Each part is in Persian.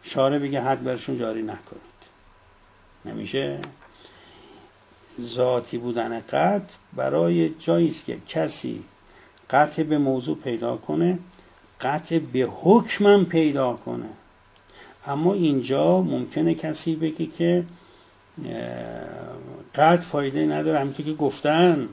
شارع بگه حد برشون جاری نکنید. نمیشه. ذاتی بودن قطع برای جایی است که کسی قطع به موضوع پیدا کنه، قطع به حکمم پیدا کنه. اما اینجا ممکنه کسی بگه که قطع فایده نداره، همونطور که گفتن،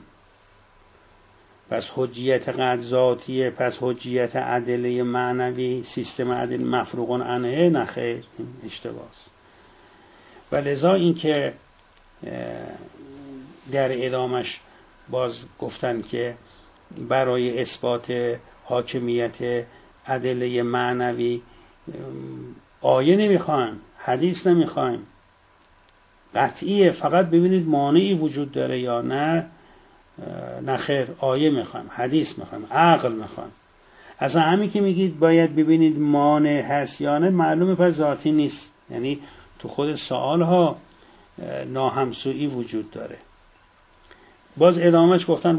پس حجیت قطع ذاتیه، پس حجیت ادله معنوی سیستم ادله مفروغ عنه، نه خیر، اشتباهه. و لذا این که در ادامش باز گفتن که برای اثبات حاکمیت ادله معنوی آیه نمیخوایم، حدیث نمیخوایم، قطعیه، فقط ببینید مانعی وجود داره یا نه. نه خیر، آیه میخوایم، حدیث میخوایم، عقل میخوایم. اصلا همین که میگید باید ببینید مانع هست یا نه، معلومه پس ذاتی نیست. یعنی تو خود سوال ها ناهمسویی وجود داره. باز ادامهش گفتن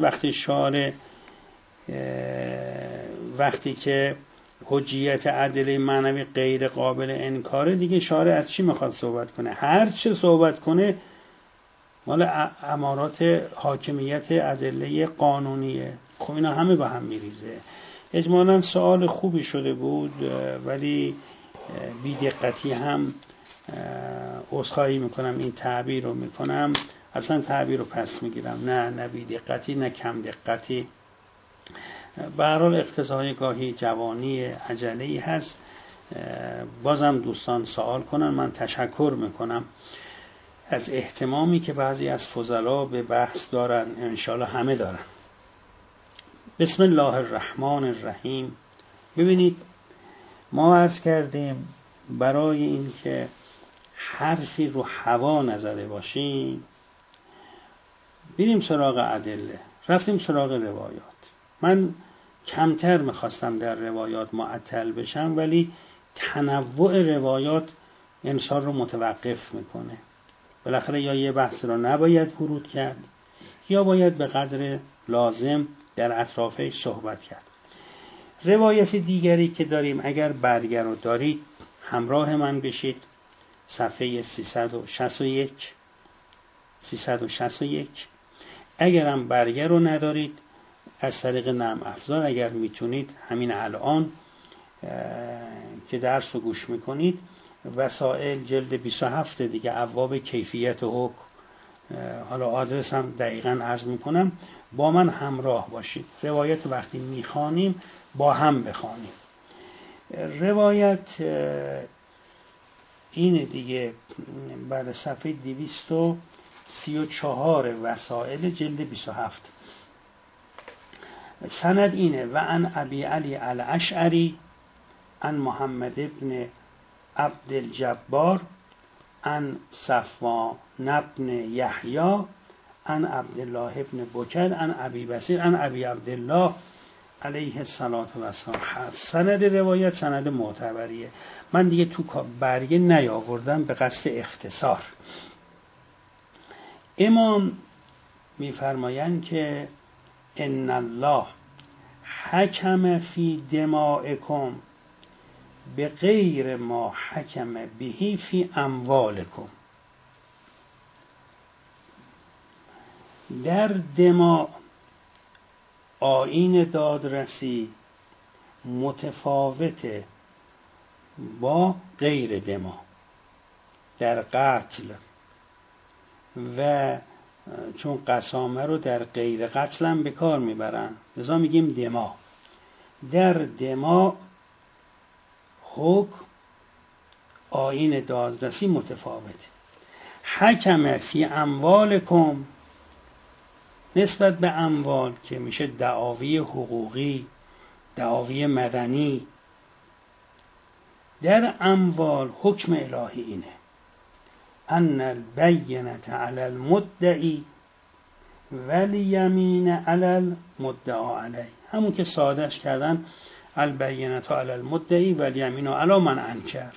وقتی که حجیت ادله معنوی غیر قابل انکاره، دیگه شارع از چی میخواد صحبت کنه؟ هر چه صحبت کنه مال امارات حاکمیت ادله قانونیه. خب اینا همه با هم میریزه. اجمالاً سوال خوبی شده بود، ولی بی‌دقتی هم عذرخواهی میکنم این تعبیر رو میکنم، اصلا تعبیر رو پس میگیرم، نه بی‌دقتی نه کم دقتی. به هر حال اقتضای گاهی جوانی عجله‌ای هست. بازم دوستان سوال کنن، من تشکر میکنم از اهتمامی که بعضی از فضلا به بحث دارن، انشالله همه دارن. بسم الله الرحمن الرحیم. ببینید ما عرض کردیم برای این که حرفی رو هوا نزده باشیم بریم سراغ ادله. رفتیم سراغ روایات. من کمتر میخواستم در روایات معطل بشم، ولی تنوع روایات انسان رو متوقف میکنه. بالاخره یا یه بحث رو نباید ورود کرد یا باید به قدر لازم در اطرافش صحبت کرد. روایت دیگری که داریم، اگر برگه رو دارید همراه من بشید، صفحه 361. اگرم برگه رو ندارید از طریق نرم افزار اگر میتونید همین الان که درس رو گوش میکنید، وسائل جلد 27 دیگه، ابواب کیفیت حکم، حالا آدرس هم دقیقاً عرض میکنم، با من همراه باشید. روایت وقتی میخوانیم با هم بخوانیم. روایت این دیگه بعد صفحه 234 وسائل جلد 27. سند اینه: و عن ابی علی الاشعری عن محمد ابن عبد الجبار عن صفوان ابن یحیی عن عبدالله ابن بکر عن ابی بصیر عن ابی عبدالله علیه الصلاة والسلام. سند روایت سند معتبریه. من دیگه تو برگه نیاوردم به قصد اختصار. امام میفرمایند که ان الله حکم فی دمائکم به غیر ما حکم بهی فی اموالکم. در دماء آیین دادرسی متفاوته با غیر دماء. در قتل و چون قسامه رو در غیر قتل هم به کار میبرن، لذا میگیم دماء. در دماء حکم آیین دادرسی متفاوته. حکم فی اموالکم نسبت به اموال که میشه دعاوی حقوقی، دعاوی مدنی. در اموال حکم الهی اینه: ان البینة علی المدعی والیمین علی المدعا علیه. همون که سادهش کردن البینة علی المدعی والیمین علی من انکر.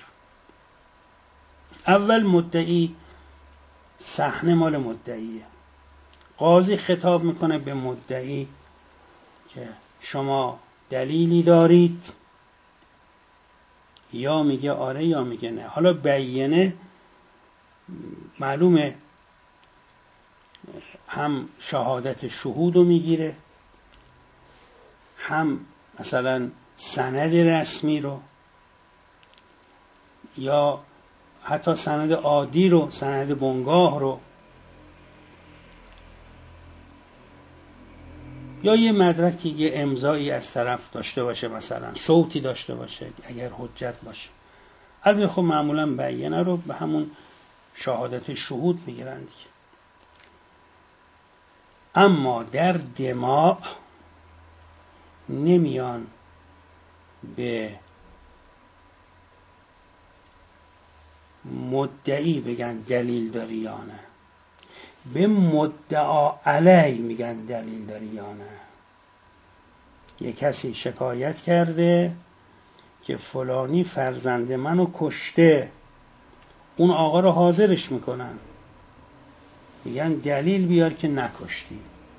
اول مدعی، صحنه مال مدعیه. قاضی خطاب میکنه به مدعی که شما دلیلی دارید یا میگه آره یا میگه نه. حالا بینه معلومه هم شهادت شهود رو میگیره، هم مثلا سند رسمی رو، یا حتی سند عادی رو، سند بنگاه رو، یا یه مدرکی، یه امضایی از طرف داشته باشه، مثلا صوتی داشته باشه اگر حجت باشه. البته خب معمولا بینه رو به همون شهادت شهود میگیرن دیگه. اما در دماء نمیان به مدعی بگن دلیل داری یا نه، به مدعا علی میگن دلیل داری یا نه. یه کسی شکایت کرده که فلانی فرزند منو کشته، اون آقا رو حاضرش میکنن، میگن دلیل بیار که نکشتی،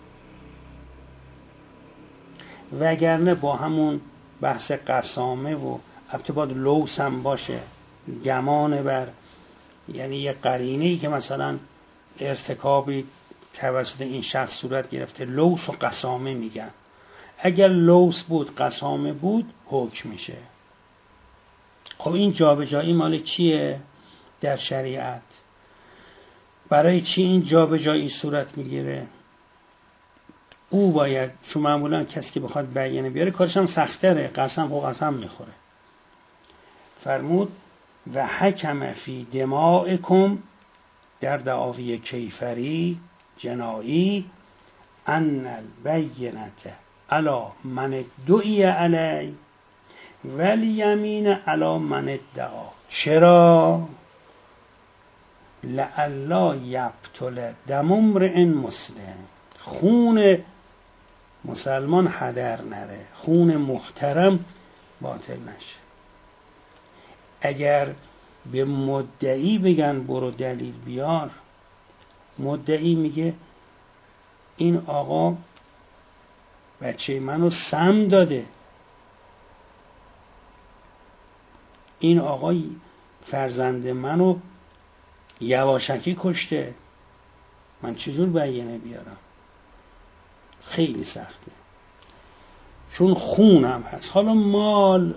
وگرنه با همون بحث قسامه و البته باید لوس هم باشه، گمان بر، یعنی یه قرینه‌ای که مثلا ارتکابی توسط این شخص صورت گرفته، لوس و قسامه میگن. اگر لوس بود قسامه بود حکم میشه. خب این جابجایی مال کیه در شریعت؟ برای چی این جابجایی صورت میگیره؟ او باید، چون معمولا کسی که بخواد بیانه بیاره کارش هم سخت‌تره، قسم و قسم میخوره. فرمود و حکم فی دمائکم، در دعاوی کیفری جنایی، ان البینة علی من ادعی علی والیمین علی من ادعا. چرا؟ لئلا یبطل دم امرئ مسلم، خون مسلمان هدر نره، خون محترم باطل نشه. اگر به مدعی بگن برو دلیل بیار، مدعی میگه این آقا بچه منو سم داده، این آقا فرزند منو یواشکی کشته، من چجور بیانه بیارم؟ خیلی سخته، چون خونم هست. حالا مال،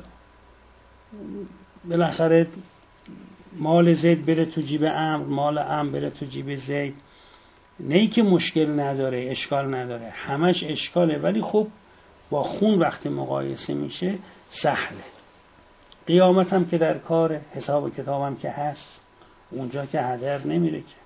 بالاخره مال زید بره تو جیب عمرو، مال عمرو بره تو جیب زید، نه ای که مشکل نداره، اشکال نداره، همش اشکاله، ولی خب با خون وقتی مقایسه میشه سهله. قیامت هم که در کار، حساب و کتاب هم که هست، اونجا که هدر نمیره که.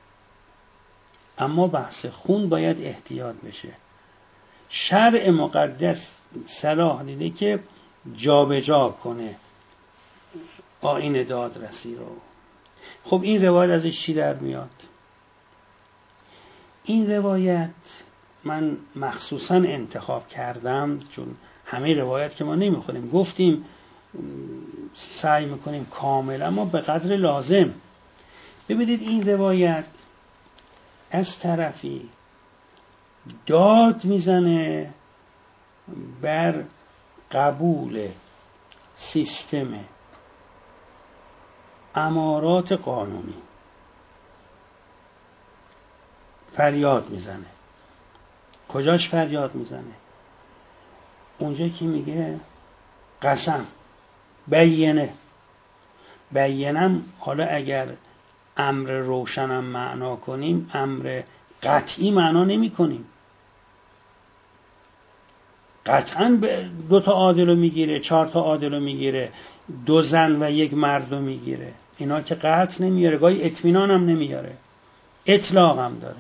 اما بحث خون باید احتیاط بشه. شرع مقدس صلاح دیده که جابجا کنه آیین دادرسی رو. خب این روایت ازش چی در میاد؟ این روایت من مخصوصا انتخاب کردم چون همه روایت که ما نمیخونیم، گفتیم سعی میکنیم کامل اما به قدر لازم. ببینید این روایت از طرفی داد میزنه بر قبول سیستم امارات قانونی، فریاد میزنه. کجاش فریاد میزنه؟ اونجا که میگه قسم، بینم حالا اگر امر روشنم معنا کنیم، امر قطعی معنا نمی کنیم. قطعا 2 تا عادل رو میگیره، 4 تا عادل رو میگیره، 2 زن و 1 مرد رو میگیره، اینا که قطع نمیاره، گاهی اطمینان هم نمیاره، اطلاق هم داره.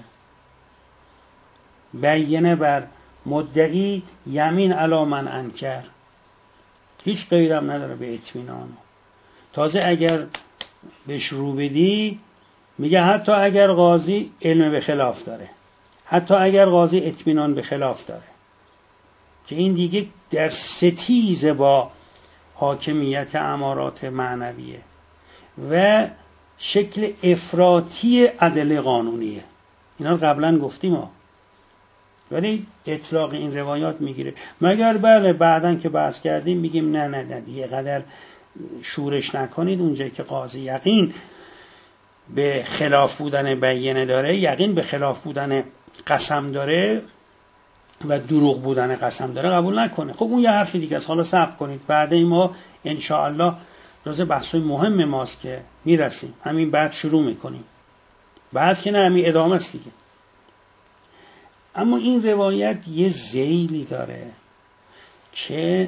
بینه بر مدعی، یمین علی من انکر، هیچ غیرم نداره به اطمینان. تازه اگر بهش رو بدی میگه حتی اگر قاضی علم به خلاف داره، حتی اگر قاضی اطمینان به خلاف داره، که این دیگه در ستیز با حاکمیت امارات معنویه و شکل افراطی عدل قانونیه. اینا قبلا گفتیم ها، ولی اطلاق این روایات میگیره. مگر بله بعدن که بحث کردیم میگیم نه دیگه قدر شورش نکنید اونجایی که قاضی یقین به خلاف بودن بیینه داره، یقین به خلاف بودن قسم داره و دروغ بودن قسم داره قبول نکنه. خب اون یه حرف دیگه است. حالا صبر کنید، بعد این ما انشاءالله جزء بحث مهم ماست که میرسیم، همین بعد شروع میکنیم، بعد که نه همین ادامه است دیگه. اما این روایت یه ذیلی داره که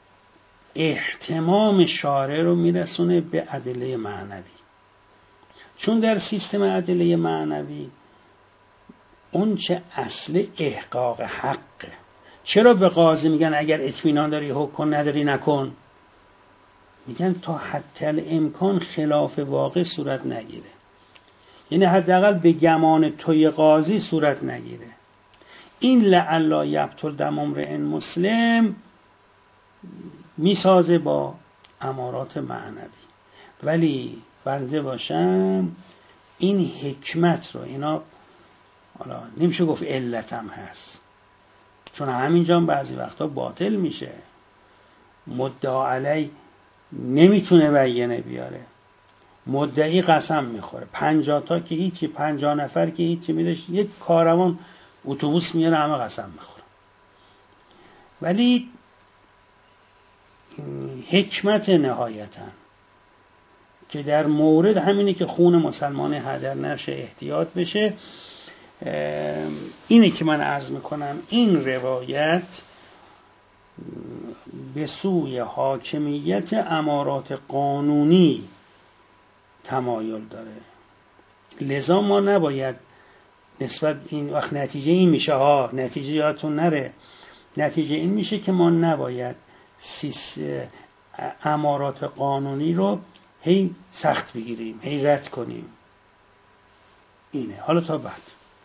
اهتمام شارع رو میرسونه به ادله معنوی، چون در سیستم ادله معنوی اون چه اصل احقاق حقه. چرا به قاضی میگن اگر اطمینان داری حکم کن، نداری نکن؟ میگن تا حتی الامکان خلاف واقع صورت نگیره، یعنی حداقل به گمان توی قاضی صورت نگیره. این لعلا یبطل دم امرئ مسلم میسازه با امارات معنوی. ولی بنده باشم این حکمت رو، اینا حالا نمیشه گفت علتم هست، چون همینجا بعضی وقتا باطل میشه، مدعا علی نمیتونه بیانه بیاره، مدعی قسم میخوره، 50 تا که هیچی، 50 نفر که هیچی، میدهش یک کاروان اتوبوس میاره همه قسم میخوره. ولی حکمت نهایتا که در مورد همینه که خون مسلمان هدر نشه، احتیاط بشه، اینه که من عرض میکنم این روایت به سوی حاکمیت امارات قانونی تمایل داره. لذا ما نباید نسبت این وقت نتیجه این میشه نتیجه یادتون نره، نتیجه این میشه که ما نباید امارات قانونی رو هی سخت بگیریم، هی رد کنیم. اینه. حالا تا بعد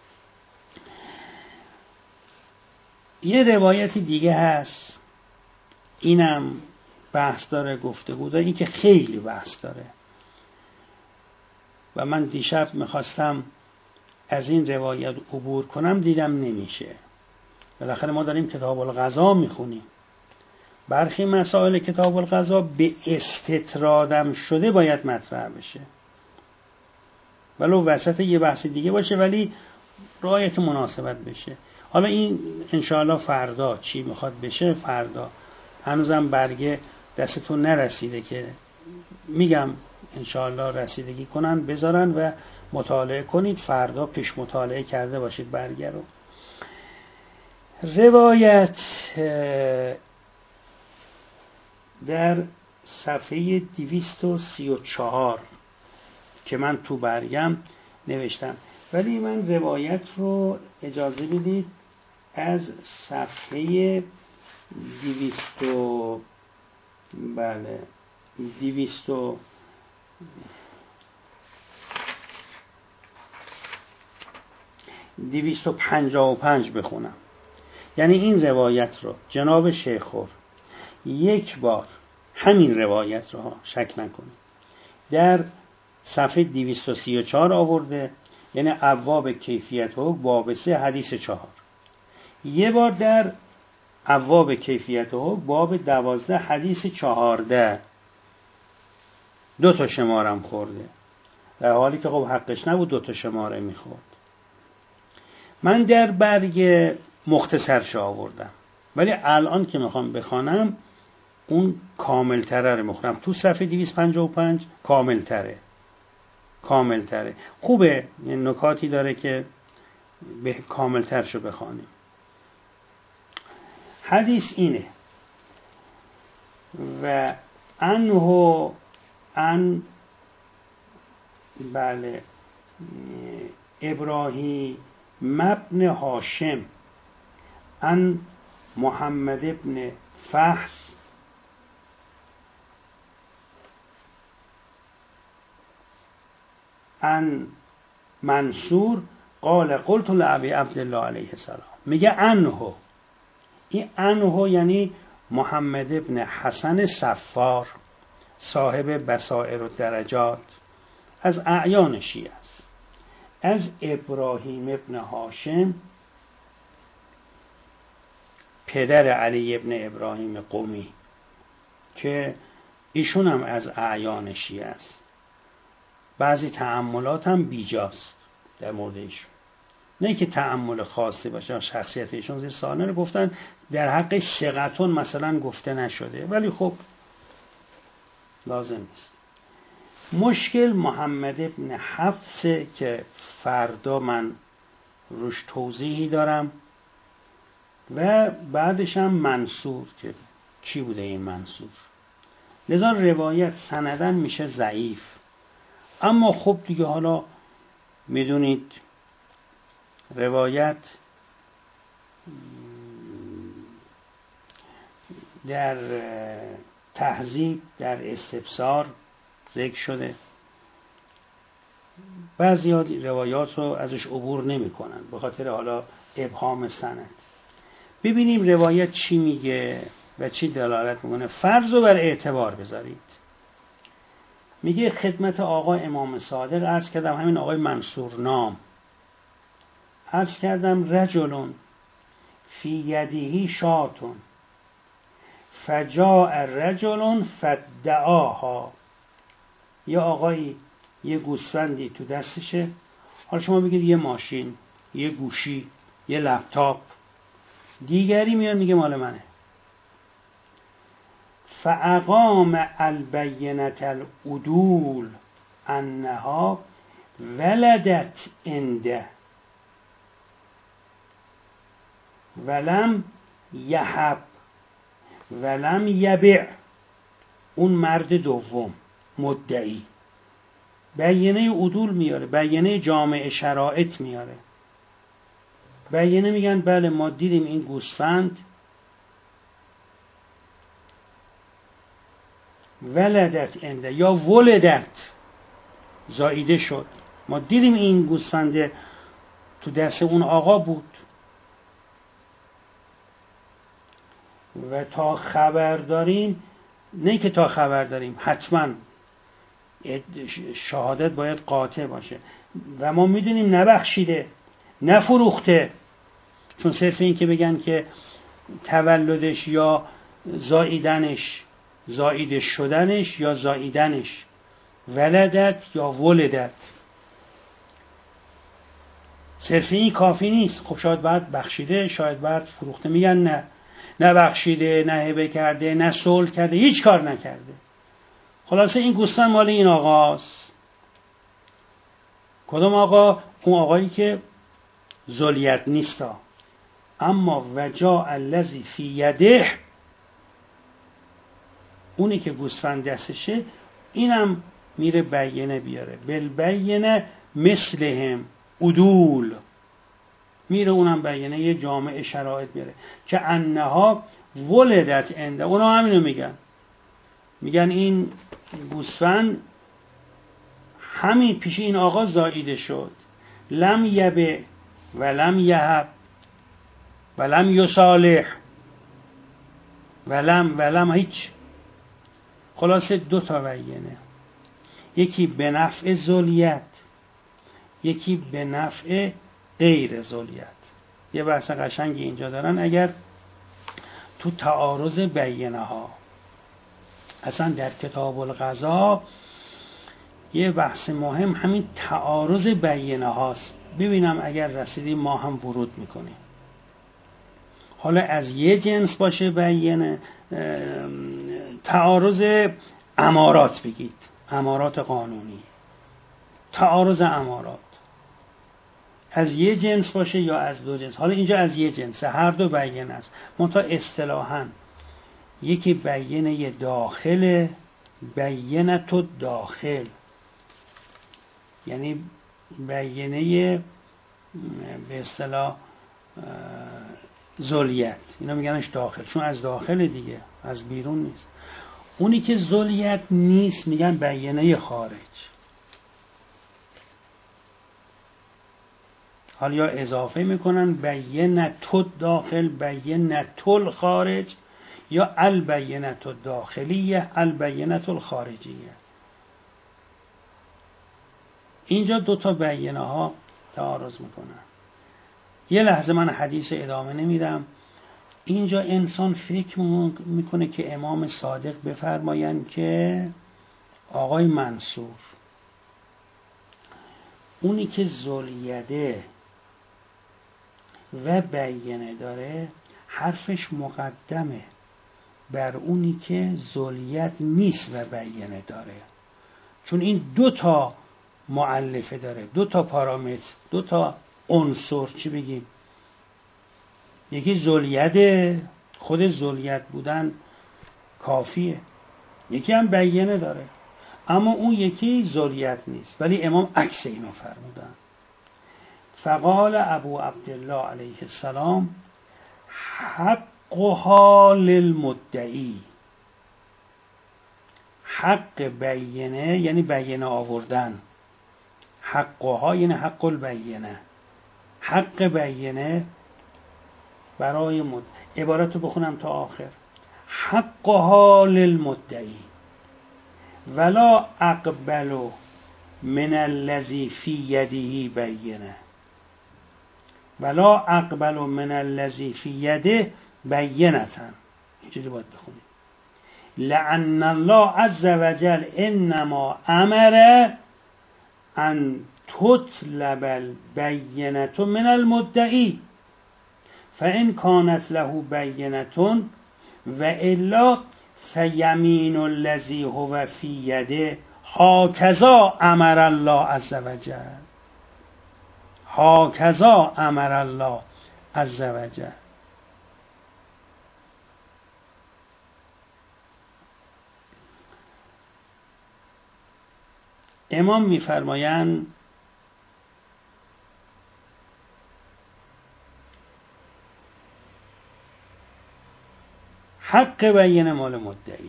یه روایتی دیگه هست، اینم بحث داره، گفتگو داره، این که خیلی بحث داره و من دیشب میخواستم از این روایت عبور کنم، دیدم نمیشه. بالاخره ما داریم کتاب القضا میخونیم، برخی مسائل کتاب القضا به استطرادم شده باید مطرح بشه، ولو وسط یه بحث دیگه باشه ولی رعایت مناسبت بشه. حالا این انشاءالله فردا چی میخواد بشه، فردا هنوزم برگه دستتون نرسیده که میگم انشاءالله رسیدگی کنن بذارن و مطالعه کنید، فردا پیش مطالعه کرده باشید برگه رو. روایت در صفحه 234 که من تو برگم نوشتم، ولی من روایت رو اجازه بدید از صفحه 255 بخونم. یعنی این روایت رو جناب شیخور یک بار همین روایت رو شک نکنید در صفحه 234 آورده، یعنی ابواب کیفیت حکم باب 3 حدیث 4. یه بار در ابواب کیفیت حکم باب 12 حدیث 14 دو تا شمارم خورده، در حالی که خب حقش نبود دو تا شماره میخورد. من در برگ مختصرش آوردم، ولی الان که میخوام بخوانم اون کامل تره رو میخونم. تو صفحه 255 کامل تره خوبه، نکاتی داره که به کامل ترشو بخوانیم. حدیث اینه: و ابراهیم ابن هاشم عن محمد ابن فحص عن منصور قال قلت لابی عبدالله علیه السلام. میگه عنه، این عنه یعنی محمد ابن حسن صفار صاحب بصائر و درجات از اعیان شیعه است، از ابراهیم ابن هاشم پدر علی ابن ابراهیم قمی که ایشون هم از اعیان شیعه است. بعضی تأملات هم بیجاست در مورد ایشون، نه که تأمل خاصی باشه. شخصیت ایشون زیر سوال رو گفتن، در حق ثقتون مثلا گفته نشده، ولی خب لازم نیست. مشکل محمد ابن حفص که فردا من روش توضیحی دارم، و بعدش هم منصور که کی بوده این منصور. لذا روایت سندن میشه ضعیف، اما خب دیگه حالا میدونید روایت در تهذیب در استبصار ذکر شده، بعضی روایات رو ازش عبور نمی کنن به خاطر حالا ابهام سند. ببینیم روایت چی میگه و چی دلالت میکنه. فرض رو بر اعتبار بذارید. میگه خدمت آقا امام صادق عرض کردم، همین آقای منصور نام، عرض کردم رجلون فی یدیه شاتون فجاء رجلون فدعاها. یه آقایی یه گوسفندی تو دستشه، حالا شما بگید یه ماشین، یه گوشی، یه لپتاپ، دیگری میاد میگه مال منه. فاقام البینة العدول انها ولدت عنده ولم یهب ولم یبع. اون مرد دوم مدعی بینه عدول میاره، بینه جامع شرائط میاره، بینه میگن بله ما دیدیم این گوسفند ولدت عنده یا ولدت زاییده شد، ما دیدیم این گوسفند تو دست اون آقا بود و تا خبر داریم، نه که تا خبر داریم، حتما شهادت باید قاطع باشه و ما میدونیم نبخشیده نفروخته، چون صرف این که بگن که تولدش یا زاییدنش، زاییده شدنش یا زاییدنش، ولدت یا ولدت، صرف این کافی نیست. خب شاید بعد بخشیده، شاید بعد فروخته. میگن نه بخشیده، نه هبه کرده، نه صلح کرده، هیچ کار نکرده. خلاصه این گوسفند مال این آقاست. کدوم آقا؟ اون آقایی که ذلیت نیستا. اما وجاء الذی فی یده، اونی که گوسفند دستشه، اینم میره بینه بیاره. بالبینه مثلهم عدول، میره اونم بینه یه جامع شرائط بیاره که انها ولدت عنده. اونا همینو میگن این گوسفند همین پیش این آقا زاییده شد، لم یبع ولم یهب ولم یصالح ولم هیچ. خلاصه دو تا بینه، یکی به نفع ذلیت، یکی به نفع غیر ذلیت. یه بحث قشنگی اینجا دارن. اگر تو تعارض بینه ها، اصلا در کتاب القضا یه بحث مهم همین تعارض بینه هاست. ببینم اگر رسیدیم ما هم ورود میکنیم. حالا از یه جنس باشه بینه، تعارض امارات بگید، امارات قانونی، تعارض امارات از یه جنس باشه یا از دو جنس. حالا اینجا از یه جنسه، هر دو بینه است، منتها اصطلاحاً یکی بینه داخل، بینه تو داخل، یعنی بینه به اصطلاح ذلیت، اینا میگنش داخل، چون از داخل دیگه، از بیرون نیست. اونی که ذلیت نیست میگن بینه خارج. حالا یا اضافه میکنن بینه تو داخل، بینه تو خارج، یا البینه تو داخلیه، البینه تو خارجیه. اینجا دو تا بینه ها تعارض میکنن. یه لحظه من حدیث ادامه نمیدم، اینجا انسان فکر میکنه که امام صادق بفرمایند که آقای منصور، اونی که ذوالیده و بینه داره حرفش مقدمه بر اونی که ذولیت نیست و بینه داره، چون این 2 تا مؤلفه داره، 2 تا پارامتر، 2 تا عنصر، چی بگیم، یکی ذولیت، خود ذولیت بودن کافیه، یکی هم بینه داره، اما اون یکی ذولیت نیست، ولی امام عکس اینو فرمودن. فقال ابو عبدالله علیه السلام حقها للمدعی، حق بینه یعنی بینه آوردن، حقها یعنی حق البینه، حق بینه برای عبارت رو بخونم تا آخر، حقها للمدعی ولا اقبل من الذی فی یده بینه، ولا اقبل من الذی فی یده بینتا، اینجوری باید بخونیم. لأن الله عز وجل انما امر ان تطلب البینة من المدعی فإن كانت له بینة والا فیمین الذی هو فی یده هکذا امر الله عز وجل، هکذا امر الله عز وجل. امام میفرمایند حق بینه مال مدعی.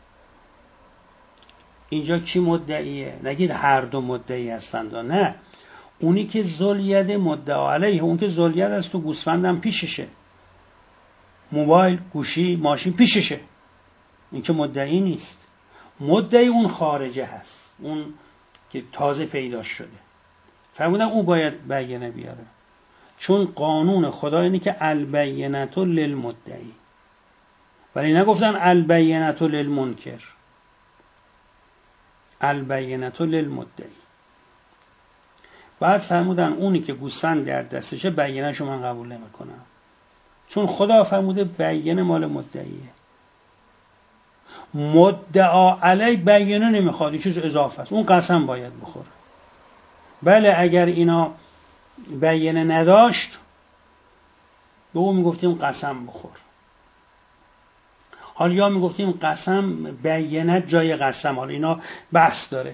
اینجا کی مدعیه؟ نگید هر دو مدعی هستند، نه، اونی که ذوالید مدعا علیه، اون که ذوالید است، تو گوسفندم پیششه، موبایل، گوشی، ماشین پیششه، این که مدعی نیست. مدعی اون خارجه هست، اون که تازه پیدا شده. فرمودن اون باید بینه بیاره، چون قانون خدا اینه که البینة للمدعی، ولی نگفتن البینة للمنکر، البینة للمدعی. بعد فرمودن اونی که گوسفند در دستشه بینه شو من قبول نمی کنم، چون خدا فرموده بینه مال مدعیه. مدعا علی بینه نمیخواد، این چیز اضافه است، اون قسم باید بخوره. بله اگر اینا بینه نداشت به اون میگفتیم قسم بخور، حالا یا میگفتیم قسم بینه جای قسم، حالا اینا بحث داره.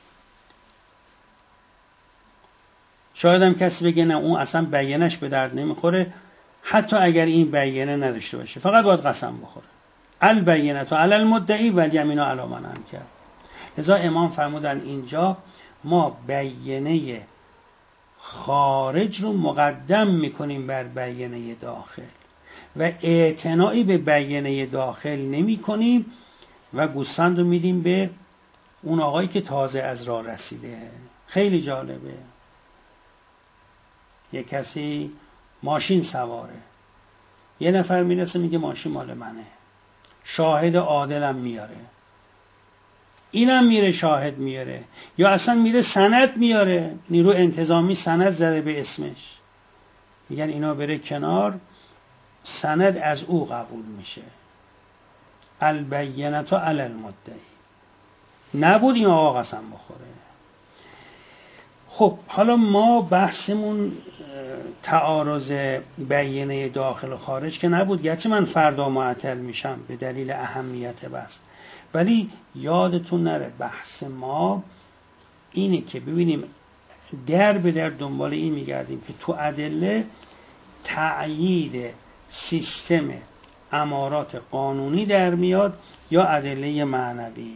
شاید هم کسی بگه نه اون اصلا بینش به درد نمیخوره، حتی اگر این بینه نداشته باشه فقط باید قسم بخوره. البینه علی المدعی و الیمین علی من انکر. لذا امام فرمودن اینجا ما بینه خارج رو مقدم میکنیم بر بینه داخل و اعتنایی به بینه داخل نمی کنیم و گوسفند رو میدیم به اون آقایی که تازه از راه رسیده. خیلی جالبه، یک کسی ماشین سواره، یه نفر میرسه میگه ماشین مال منه، شاهد عادلم میاره، اینم میره شاهد میاره، یا اصلا میره سند میاره، نیرو انتظامی سند زده به اسمش، میگن اینا بره کنار، سند از او قبول میشه. البینة علی المدعی. نبود این آقا قسم بخوره. خب حالا ما بحثمون تعارض بینه داخل و خارج که نبود، گرچه من فردا معطل میشم به دلیل اهمیت بحث، ولی یادتون نره بحث ما اینه که ببینیم در به در دنبال این میگردیم که تو ادله تأیید سیستم امارات قانونی در میاد یا ادله معنوی.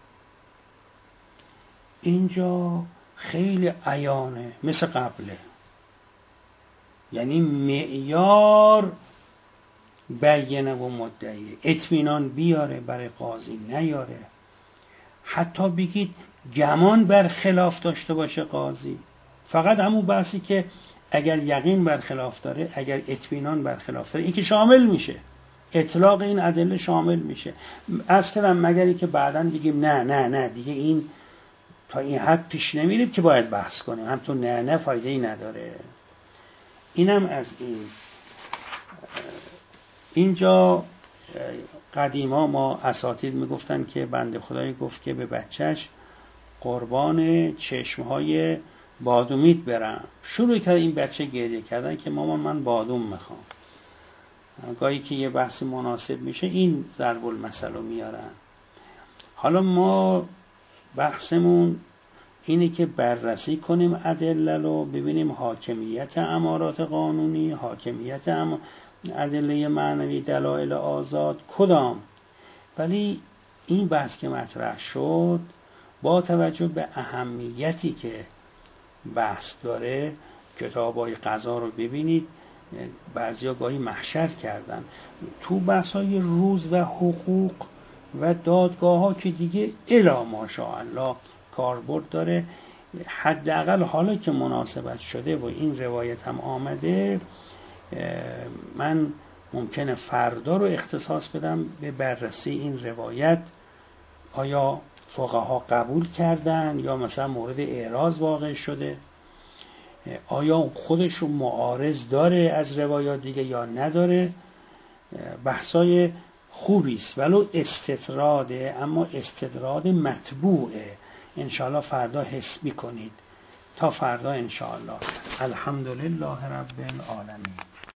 اینجا خیلی عیانه مثل قبله، یعنی معیار بینه و مدعی، اطمینان بیاره برای قاضی نیاره، حتی بگید گمان بر خلاف داشته باشه قاضی، فقط همون بحثی که اگر یقین برخلاف داره، اگر اطمینان برخلاف داره، این که شامل میشه، اطلاق این ادله شامل میشه. اصلا مگر اینکه بعداً بگیم نه دیگه این تا این حد پیش نمیریم که باید بحث کنیم، هم تو نه فایده ای نداره. اینم از اینجا قدیما ما اساتید میگفتن که بنده خدایی گفت که به بچهش قربان چشمهای بادومیت برم. شروع کرد این بچه گریه کردن که مامان من بادوم میخوام. گاهی که یه بحث مناسب میشه این ضرب المثل رو میارن. حالا ما بحثمون اینه که بررسی کنیم ادله رو، ببینیم حاکمیت امارات قانونی، حاکمیت ادله معنوی، دلایل آزاد کدام. ولی این بحث که مطرح شد با توجه به اهمیتی که بحث داره، کتابای قضا رو ببینید، بعضیا گاهی محشر کردن تو بحثای روز و حقوق و دادگاه ها که دیگه الا ماشاءالله کاربرد داره. حداقل حالا که مناسبت شده و این روایت هم آمده، من ممکنه فردا رو اختصاص بدم به بررسی این روایت. آیا فقها قبول کردن یا مثلا مورد اعراض واقع شده؟ آیا خودش رو معارض داره از روایات دیگه یا نداره؟ بحثای خوبی است، ولو استطراده، اما استطراد مطبوعه. انشاءالله فردا حس می‌کنید. تا فردا انشاءالله. الحمدلله رب العالمین.